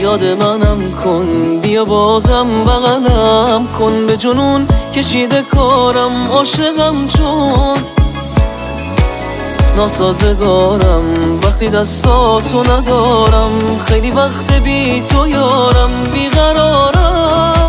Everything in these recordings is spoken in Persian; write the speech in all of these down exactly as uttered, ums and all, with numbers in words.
یاد منم کن، بیا بازم بغلم کن، به جنون کشیده کارم، عاشقم چون ناسازگارم، وقتی دستاتو ندارم، خیلی وقت بی تو یارم، بیقرارم.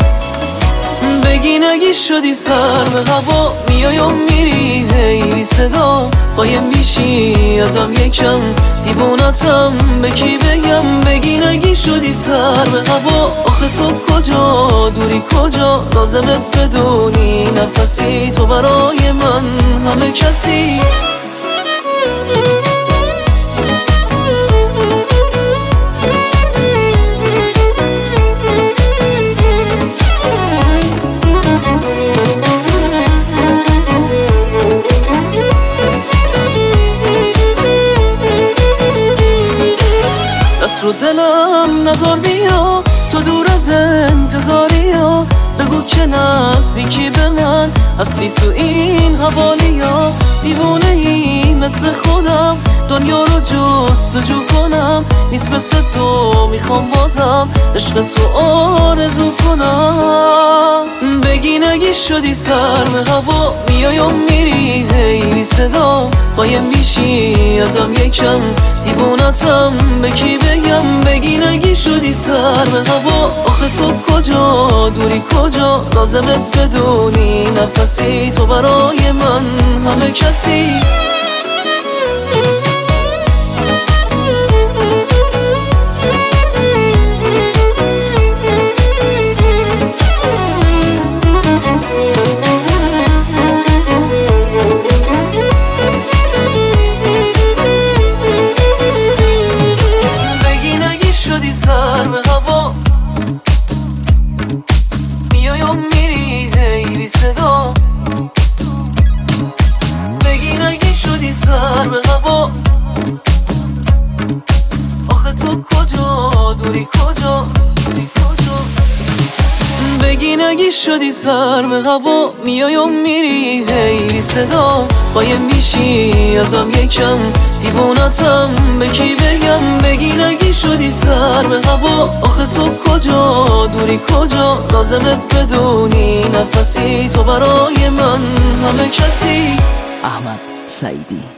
بگی نگی شدی سر به هوا، میای و میری هی بی صدا، قایم میشی ازم یکم، دیوونتم به کی بگم. بگی نگی شدی سر به هوا، آخه تو کجا دوری کجا، لازمه بدونی نفسی تو برای من همه کسی. دست رو دلم نزار بیا، تو دور از انتظاری ها، بگو که نزدیکی به من هستی تو این حوالی ها. دیوونه ای مثل خودم، دنیا رو جستجو کنم، نیست مثل تو میخوام بازم عشق تو آرزو کنم. بگی نگی شدی سر به هوا، میای و میری هی بی صدا، قایم میشی ازم یکم، دیوونتم به کی بگم. بگی نگی شدی سر به هوا، آخه تو کجا دوری کجا، لازمه بدونی نفسی تو برای من همه کسی. میای و میری هی بی صدا، بگی نگی شدی سر به هوا، آخه تو کجا دوری کجا، دوری کجا. بگی نگی شدی سر به هوا، میای و میری هی بی صدا، قایم میشی ازم یکم، دیوونتم به کی بگم. بگی نگی شدی سر به هوا، آخه تو کجا دوری کجا، لازمه بدونی نفسی تو برای من همه کسی. احمد سعیدی.